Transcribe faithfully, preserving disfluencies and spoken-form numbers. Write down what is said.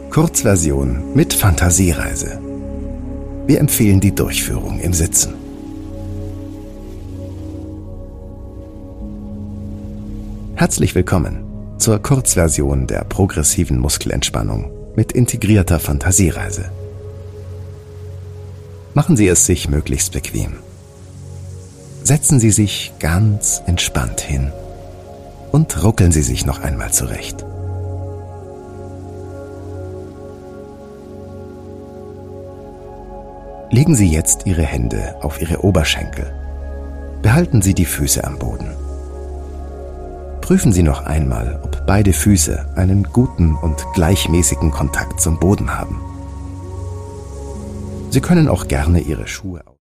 Kurzversion mit Fantasiereise. Wir empfehlen die Durchführung im Sitzen. Herzlich willkommen zur Kurzversion der progressiven Muskelentspannung mit integrierter Fantasiereise. Machen Sie es sich möglichst bequem. Setzen Sie sich ganz entspannt hin und ruckeln Sie sich noch einmal zurecht. Legen Sie jetzt Ihre Hände auf Ihre Oberschenkel. Behalten Sie die Füße am Boden. Prüfen Sie noch einmal, ob beide Füße einen guten und gleichmäßigen Kontakt zum Boden haben. Sie können auch gerne Ihre Schuhe